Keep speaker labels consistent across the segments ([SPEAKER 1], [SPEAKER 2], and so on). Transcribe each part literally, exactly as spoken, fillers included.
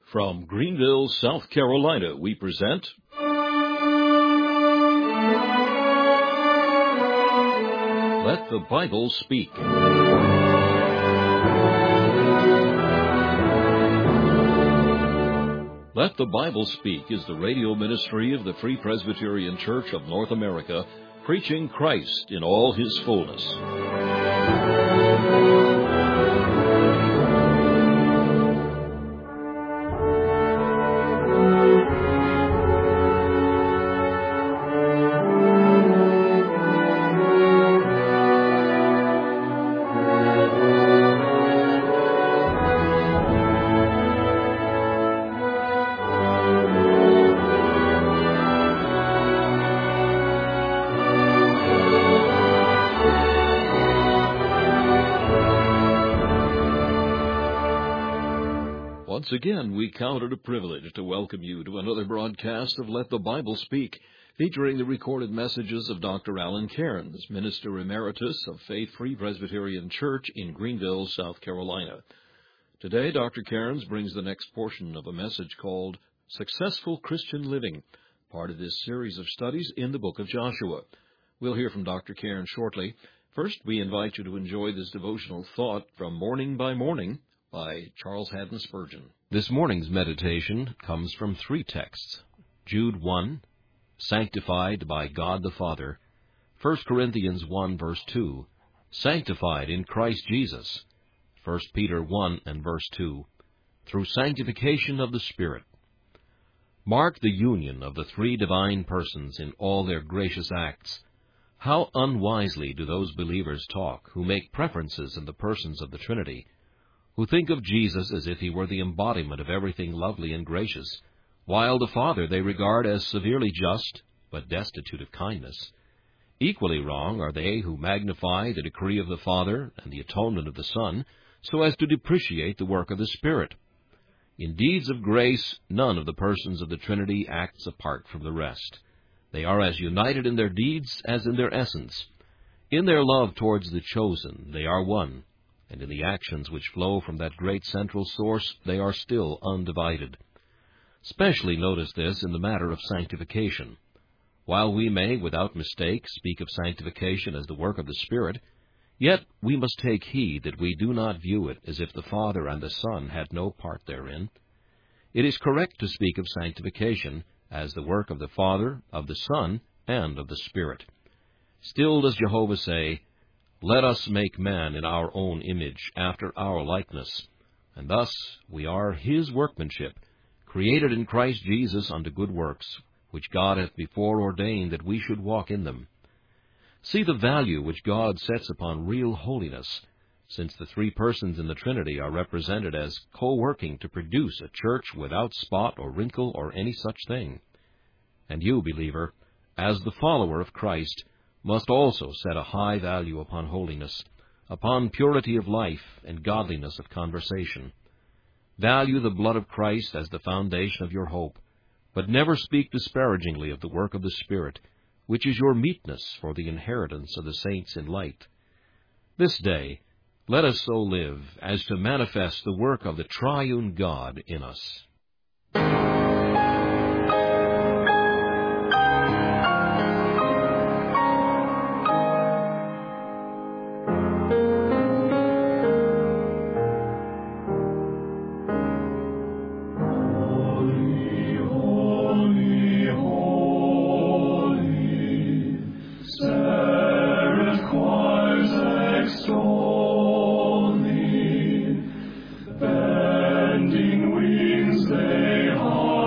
[SPEAKER 1] From Greenville, South Carolina, we present Let the Bible Speak. Let the Bible Speak is the radio ministry of the Free Presbyterian Church of North America, preaching Christ in all His fullness. Once again, we count it a privilege to welcome you to another broadcast of Let the Bible Speak, featuring the recorded messages of Doctor Alan Cairns, Minister Emeritus of Faith Free Presbyterian Church in Greenville, South Carolina. Today, Doctor Cairns brings the next portion of a message called Successful Christian Living, part of this series of studies in the book of Joshua. We'll hear from Doctor Cairns shortly. First, we invite you to enjoy this devotional thought from Morning by Morning by Charles Haddon Spurgeon. This morning's meditation comes from three texts. Jude one, sanctified by God the Father. First Corinthians one, verse two, sanctified in Christ Jesus. First Peter one and verse two, through sanctification of the Spirit. Mark the union of the three divine persons in all their gracious acts. How unwisely do those believers talk who make preferences in the persons of the Trinity, who think of Jesus as if he were the embodiment of everything lovely and gracious, while the Father they regard as severely just, but destitute of kindness. Equally wrong are they who magnify the decree of the Father and the atonement of the Son, so as to depreciate the work of the Spirit. In deeds of grace, none of the persons of the Trinity acts apart from the rest. They are as united in their deeds as in their essence. In their love towards the chosen, they are one, and in the actions which flow from that great central source, they are still undivided. Specially notice this in the matter of sanctification. While we may, without mistake, speak of sanctification as the work of the Spirit, yet we must take heed that we do not view it as if the Father and the Son had no part therein. It is correct to speak of sanctification as the work of the Father, of the Son, and of the Spirit. Still does Jehovah say, "Let us make man in our own image, after our likeness." And thus we are His workmanship, created in Christ Jesus unto good works, which God hath before ordained that we should walk in them. See the value which God sets upon real holiness, since the three persons in the Trinity are represented as co-working to produce a church without spot or wrinkle or any such thing. And you, believer, as the follower of Christ, must also set a high value upon holiness, upon purity of life and godliness of conversation. Value the blood of Christ as the foundation of your hope, but never speak disparagingly of the work of the Spirit, which is your meetness for the inheritance of the saints in light. This day, let us so live as to manifest the work of the triune God in us.
[SPEAKER 2] Bending wings they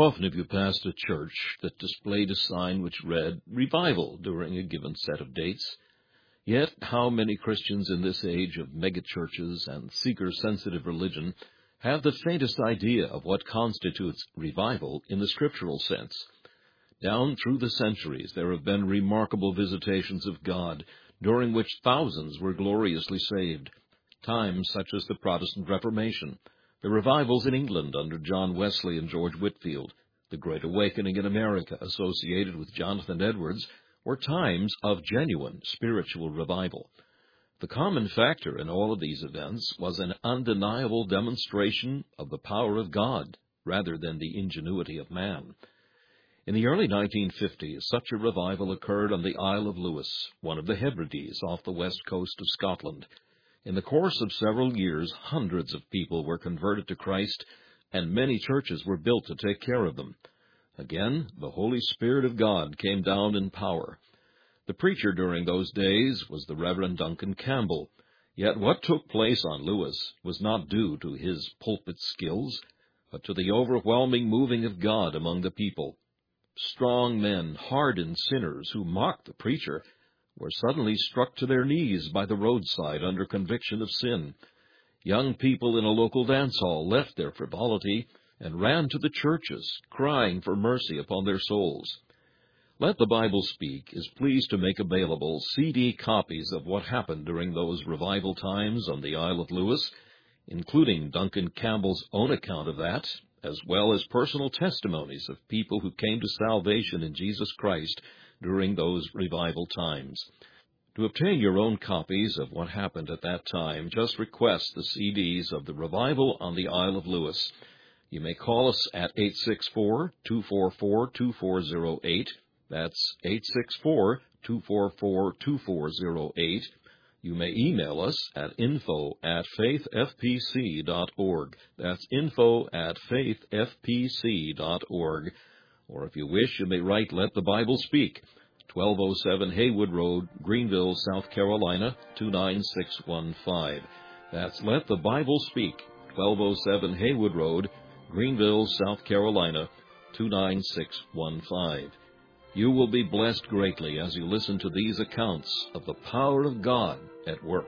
[SPEAKER 1] often have you passed a church that displayed a sign which read, "Revival," during a given set of dates? Yet how many Christians in this age of megachurches and seeker-sensitive religion have the faintest idea of what constitutes revival in the scriptural sense? Down through the centuries there have been remarkable visitations of God, during which thousands were gloriously saved. Times such as the Protestant Reformation, the revivals in England under John Wesley and George Whitefield, the Great Awakening in America associated with Jonathan Edwards, were times of genuine spiritual revival. The common factor in all of these events was an undeniable demonstration of the power of God rather than the ingenuity of man. In the early nineteen fifties, such a revival occurred on the Isle of Lewis, one of the Hebrides off the west coast of Scotland. In the course of several years, hundreds of people were converted to Christ, and many churches were built to take care of them. Again, the Holy Spirit of God came down in power. The preacher during those days was the Reverend Duncan Campbell. Yet what took place on Lewis was not due to his pulpit skills, but to the overwhelming moving of God among the people. Strong men, hardened sinners who mocked the preacher, were suddenly struck to their knees by the roadside under conviction of sin. Young people in a local dance hall left their frivolity and ran to the churches, crying for mercy upon their souls. Let the Bible Speak is pleased to make available C D copies of what happened during those revival times on the Isle of Lewis, including Duncan Campbell's own account of that, as well as personal testimonies of people who came to salvation in Jesus Christ during those revival times. To obtain your own copies of what happened at that time, just request the C Ds of the Revival on the Isle of Lewis. You may call us at eight six four, two four four, two four zero eight. That's eight six four, two four four, two four zero eight. You may email us at info at faith f p c dot org. That's info at faith f p c dot org. Or if you wish, you may write Let the Bible Speak, twelve oh seven Haywood Road, Greenville, South Carolina, two nine six one five. That's Let the Bible Speak, twelve oh seven Haywood Road, Greenville, South Carolina, two nine six one five. You will be blessed greatly as you listen to these accounts of the power of God at work.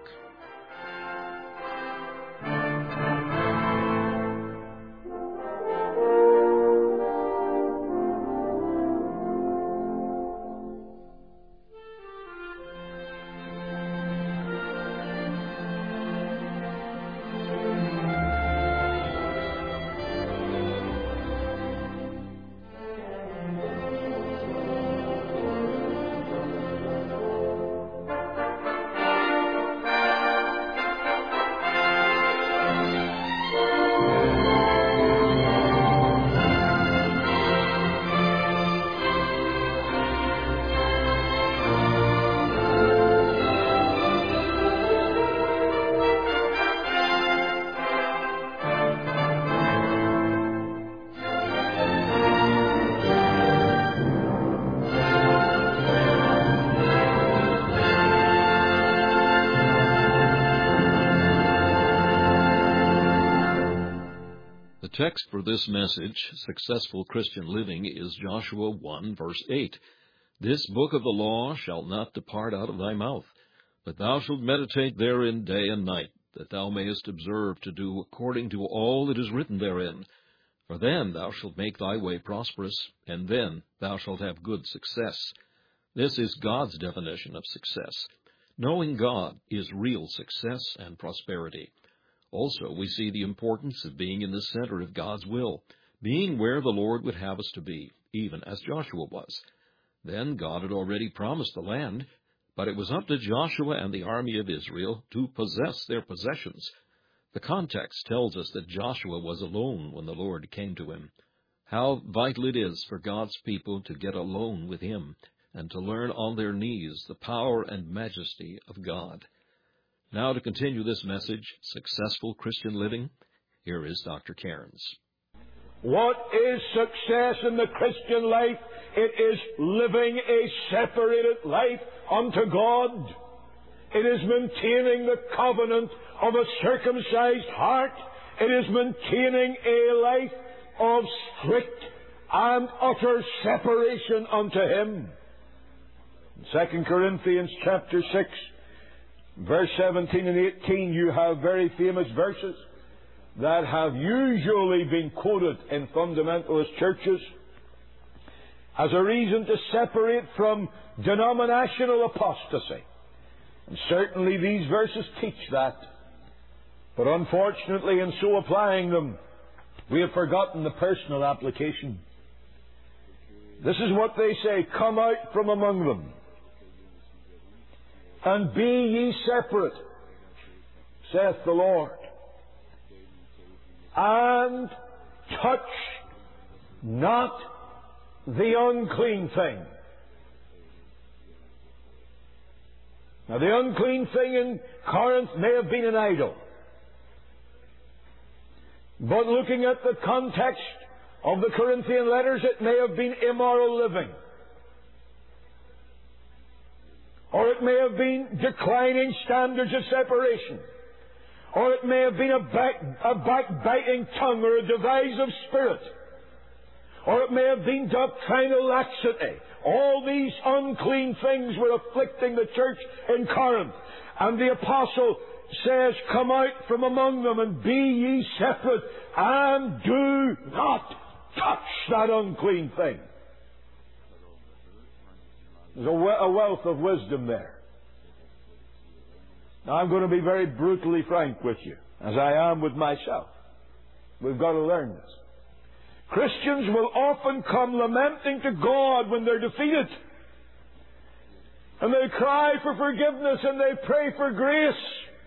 [SPEAKER 1] The text for this message, Successful Christian Living, is Joshua one, verse eight. This book of the law shall not depart out of thy mouth, but thou shalt meditate therein day and night, that thou mayest observe to do according to all that is written therein. For then thou shalt make thy way prosperous, and then thou shalt have good success. This is God's definition of success. Knowing God is real success and prosperity. Also, we see the importance of being in the center of God's will, being where the Lord would have us to be, even as Joshua was. Then God had already promised the land, but it was up to Joshua and the army of Israel to possess their possessions. The context tells us that Joshua was alone when the Lord came to him. How vital it is for God's people to get alone with Him and to learn on their knees the power and majesty of God. Now, to continue this message, Successful Christian Living, here is Doctor Cairns.
[SPEAKER 2] What is success in the Christian life? It is living a separated life unto God. It is maintaining the covenant of a circumcised heart. It is maintaining a life of strict and utter separation unto Him. In Second Corinthians chapter six, verse seventeen and eighteen, you have very famous verses that have usually been quoted in fundamentalist churches as a reason to separate from denominational apostasy. And certainly these verses teach that. But unfortunately, in so applying them, we have forgotten the personal application. This is what they say: come out from among them, and be ye separate, saith the Lord, and touch not the unclean thing. Now, the unclean thing in Corinth may have been an idol. But looking at the context of the Corinthian letters, it may have been immoral living. Or it may have been declining standards of separation. Or it may have been a, back, a backbiting tongue or a divisive spirit. Or it may have been doctrinal laxity. All these unclean things were afflicting the church in Corinth. And the apostle says, come out from among them and be ye separate, and do not touch that unclean thing. There's a wealth of wisdom there. Now, I'm going to be very brutally frank with you, as I am with myself. We've got to learn this. Christians will often come lamenting to God when they're defeated. And they cry for forgiveness and they pray for grace.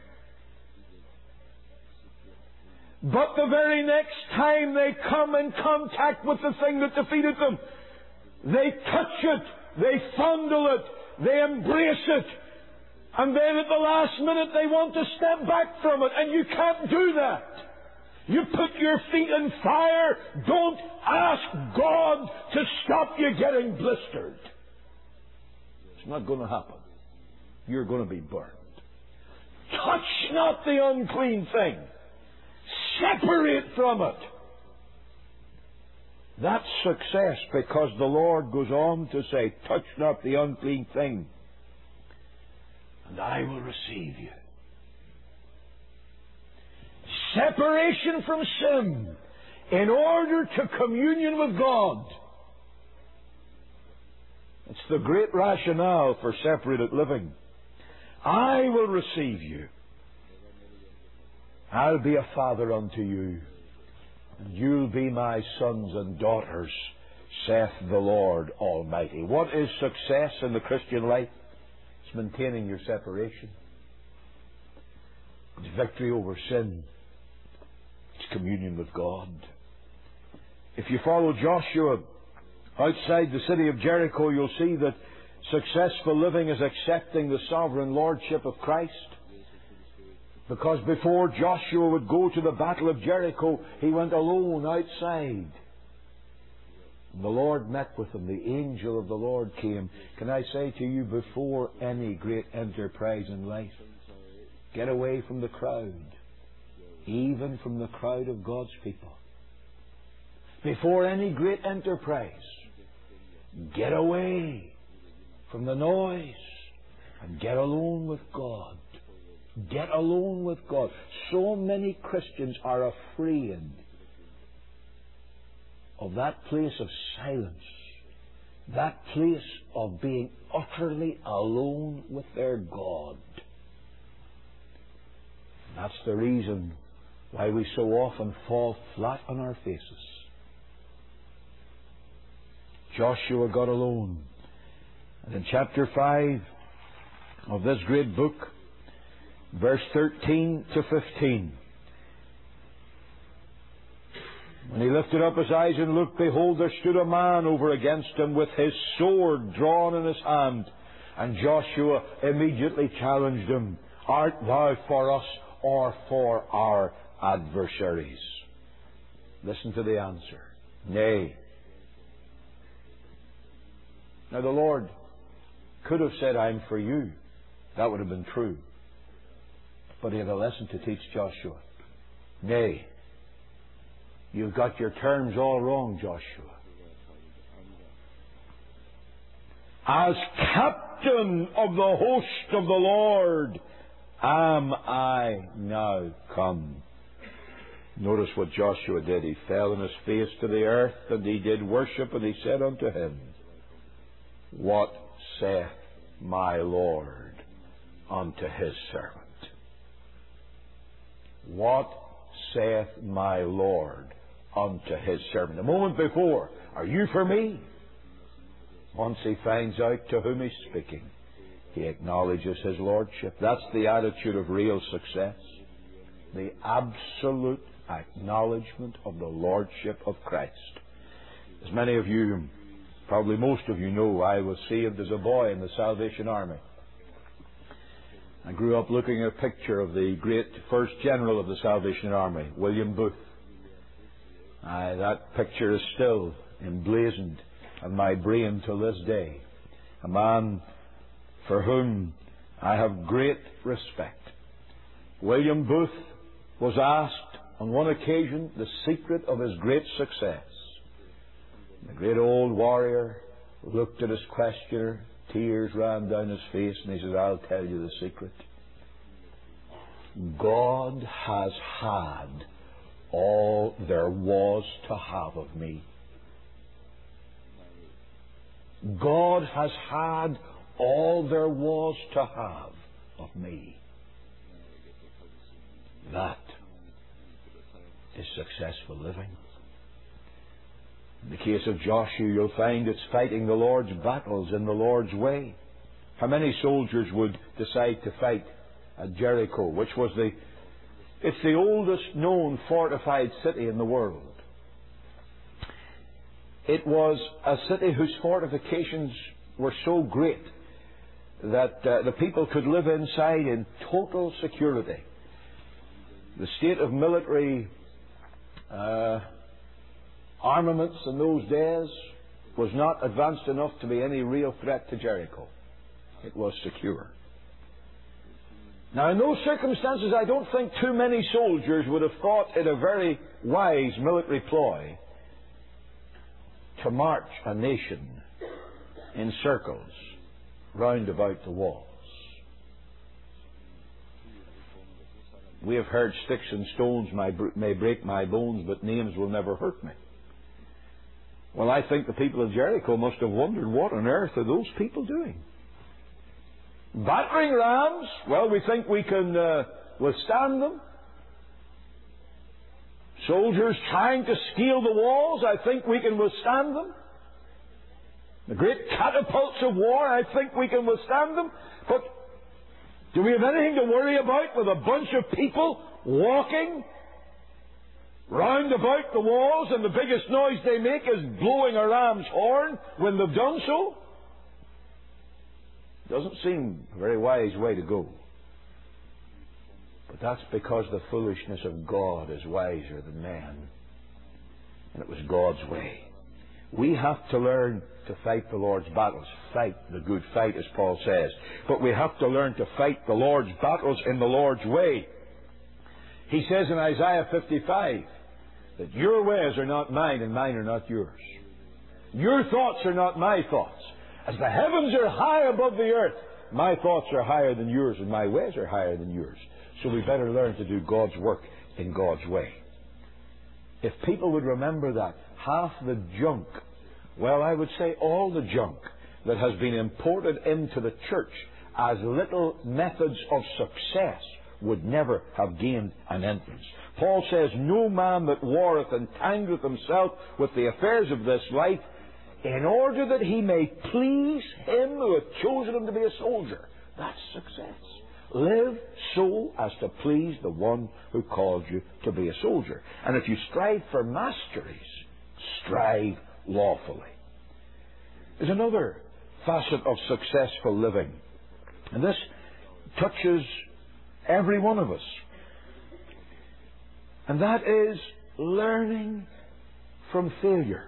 [SPEAKER 2] But the very next time they come in contact with the thing that defeated them, they touch it, they fondle it, they embrace it, and then at the last minute they want to step back from it, and you can't do that. You put your feet in fire. Don't ask God to stop you getting blistered. It's not going to happen. You're going to be burned. Touch not the unclean thing. Separate from it. That's success, because the Lord goes on to say, touch not the unclean thing, and I will receive you. Separation from sin in order to communion with God. It's the great rationale for separated living. I will receive you. I'll be a father unto you, and you'll be my sons and daughters, saith the Lord Almighty. What is success in the Christian life? It's maintaining your separation. It's victory over sin. It's communion with God. If you follow Joshua outside the city of Jericho, you'll see that successful living is accepting the sovereign lordship of Christ. Because before Joshua would go to the battle of Jericho, he went alone outside. And the Lord met with him. The angel of the Lord came. Can I say to you, before any great enterprise in life, get away from the crowd, even from the crowd of God's people. Before any great enterprise, get away from the noise and get alone with God. Get alone with God. So many Christians are afraid of that place of silence, that place of being utterly alone with their God. That's the reason why we so often fall flat on our faces. Joshua got alone. And in chapter five of this great book, verse thirteen to fifteen, when he lifted up his eyes and looked, behold, there stood a man over against him with his sword drawn in his hand. And Joshua immediately challenged him, art thou for us or for our adversaries? Listen to the answer. Nay. Now the Lord could have said, I'm for you. That would have been true. But he had a lesson to teach Joshua. Nay. You've got your terms all wrong, Joshua. As captain of the host of the Lord am I now come. Notice what Joshua did. He fell on his face to the earth, and he did worship, and he said unto him, What saith my Lord unto his servant? What saith my Lord unto his servant? A moment before, are you for me? Once he finds out to whom he's speaking, he acknowledges his lordship. That's the attitude of real success. The absolute acknowledgement of the lordship of Christ. As many of you, probably most of you know, I was saved as a boy in the Salvation Army. I grew up looking at a picture of the great first general of the Salvation Army, William Booth. Uh, that picture is still emblazoned on my brain till this day. A man for whom I have great respect. William Booth was asked on one occasion the secret of his great success. The great old warrior looked at his questioner, tears ran down his face, and he said, I'll tell you the secret. God has had all there was to have of me. God has had all there was to have of me. That is successful living. In the case of Joshua, you'll find it's fighting the Lord's battles in the Lord's way. How many soldiers would decide to fight at Jericho, which was the, it's the oldest known fortified city in the world. It was a city whose fortifications were so great that uh, the people could live inside in total security. The state of military uh, armaments in those days was not advanced enough to be any real threat to Jericho. It was secure. Now, in those circumstances, I don't think too many soldiers would have thought it a very wise military ploy to march a nation in circles round about the walls. We have heard sticks and stones may break my bones, but names will never hurt me. Well, I think the people of Jericho must have wondered, what on earth are those people doing? Battering rams? Well, we think we can uh, withstand them. Soldiers trying to scale the walls? I think we can withstand them. The great catapults of war? I think we can withstand them. But do we have anything to worry about with a bunch of people walking round about the walls, and the biggest noise they make is blowing a ram's horn when they've done so? Doesn't seem a very wise way to go. But that's because the foolishness of God is wiser than man. And it was God's way. We have to learn to fight the Lord's battles. Fight the good fight, as Paul says. But we have to learn to fight the Lord's battles in the Lord's way. He says in Isaiah fifty-five that your ways are not mine and mine are not yours. Your thoughts are not my thoughts. As the heavens are high above the earth, my thoughts are higher than yours and my ways are higher than yours. So we better learn to do God's work in God's way. If people would remember that, half the junk, well, I would say all the junk that has been imported into the church as little methods of success would never have gained an entrance. Paul says, no man that warreth entangleth himself with the affairs of this life, in order that he may please him who hath chosen him to be a soldier. That's success. Live so as to please the one who called you to be a soldier. And if you strive for masteries, strive lawfully. There's another facet of successful living, and this touches every one of us. And that is learning from failure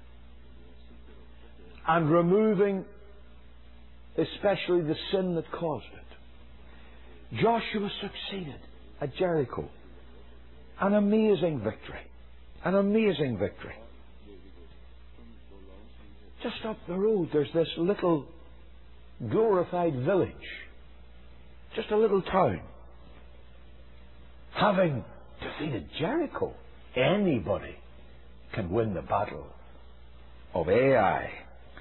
[SPEAKER 2] and removing especially the sin that caused it. Joshua succeeded at Jericho. An amazing victory. An amazing victory. Just up the road, there's this little glorified village, just a little town, having defeated Jericho. Anybody can win the battle of Ai.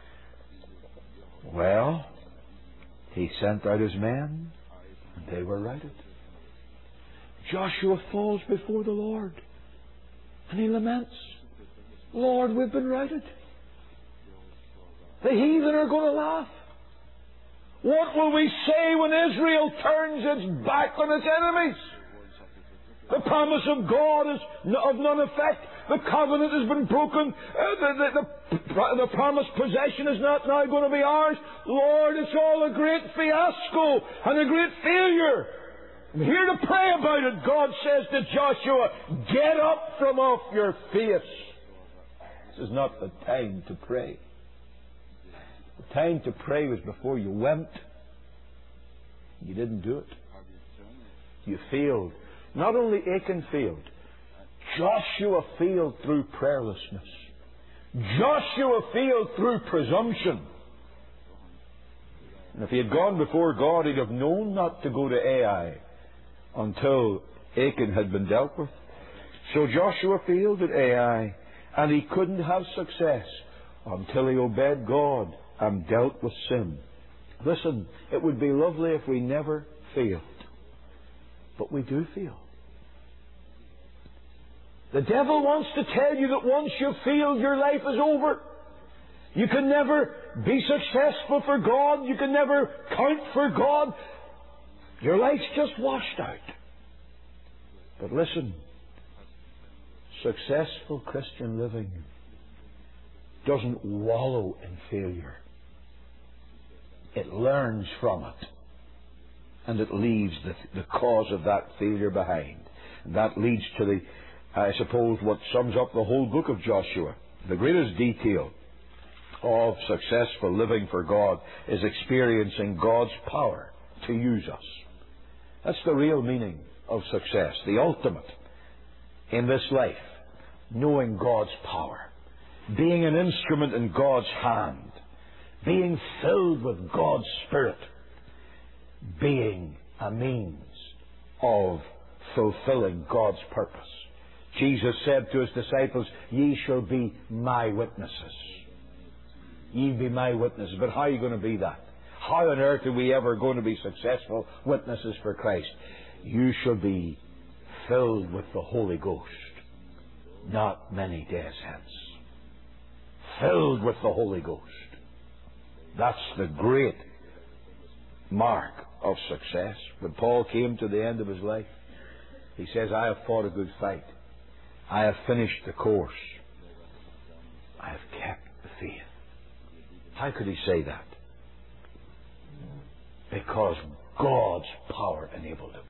[SPEAKER 2] Well, he sent out his men, and they were routed. Joshua falls before the Lord, and he laments, Lord, we've been routed. The heathen are going to laugh. What will we say when Israel turns its back on its enemies? The promise of God is of none effect. The covenant has been broken. Uh, the, the, the, the promised possession is not now going to be ours. Lord, it's all a great fiasco and a great failure. I'm here to pray about it. God says to Joshua, get up from off your face. This is not the time to pray. The time to pray was before you went. You didn't do it. You failed. Not only Achan failed, Joshua failed through prayerlessness. Joshua failed through presumption. And if he had gone before God, he'd have known not to go to Ai until Achan had been dealt with. So Joshua failed at Ai, and he couldn't have success until he obeyed God and dealt with sin. Listen, it would be lovely if we never failed. But we do fail. The devil wants to tell you that once you've failed, your life is over. You can never be successful for God. You can never count for God. Your life's just washed out. But listen, successful Christian living doesn't wallow in failure. It learns from it. And it leaves the, the cause of that failure behind. And that leads to the, I suppose, what sums up the whole book of Joshua. The greatest detail of successful living for God is experiencing God's power to use us. That's the real meaning of success, the ultimate in this life. Knowing God's power, being an instrument in God's hand, being filled with God's Spirit, being a means of fulfilling God's purpose. Jesus said to his disciples, ye shall be my witnesses. Ye be my witnesses. But how are you going to be that? How on earth are we ever going to be successful witnesses for Christ? You shall be filled with the Holy Ghost. Not many days hence. Filled with the Holy Ghost. That's the great mark of success. When Paul came to the end of his life, he says, I have fought a good fight. I have finished the course. I have kept the faith. How could he say that? Because God's power enabled him.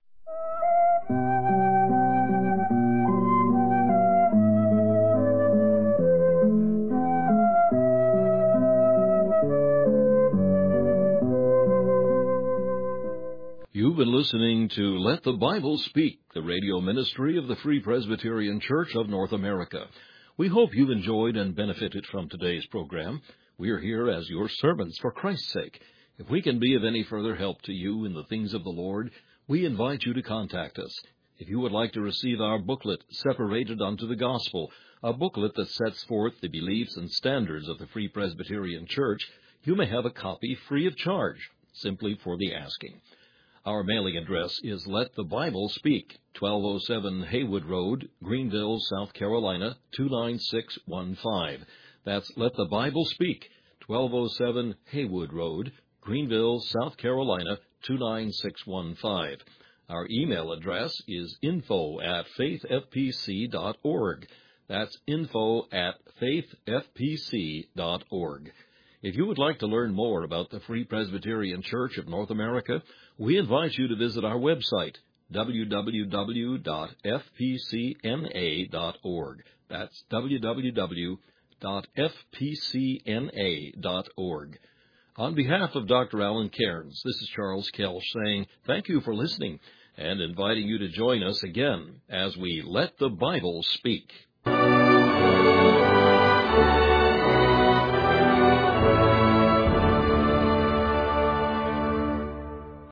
[SPEAKER 1] You've been listening to Let the Bible Speak, the radio ministry of the Free Presbyterian Church of North America. We hope you've enjoyed and benefited from today's program. We are here as your servants for Christ's sake. If we can be of any further help to you in the things of the Lord, we invite you to contact us. If you would like to receive our booklet, Separated unto the Gospel, a booklet that sets forth the beliefs and standards of the Free Presbyterian Church, you may have a copy free of charge, simply for the asking. Our mailing address is Let the Bible Speak, twelve oh seven Haywood Road, Greenville, South Carolina, two nine six one five. That's Let the Bible Speak, twelve oh seven Haywood Road, Greenville, South Carolina, two nine six one five. Our email address is info at faith f p c dot org. That's info at faith f p c dot org. If you would like to learn more about the Free Presbyterian Church of North America, we invite you to visit our website, w w w dot f p c n a dot org. That's w w w dot f p c n a dot org. On behalf of Doctor Alan Cairns, this is Charles Kelch saying thank you for listening and inviting you to join us again as we Let the Bible Speak.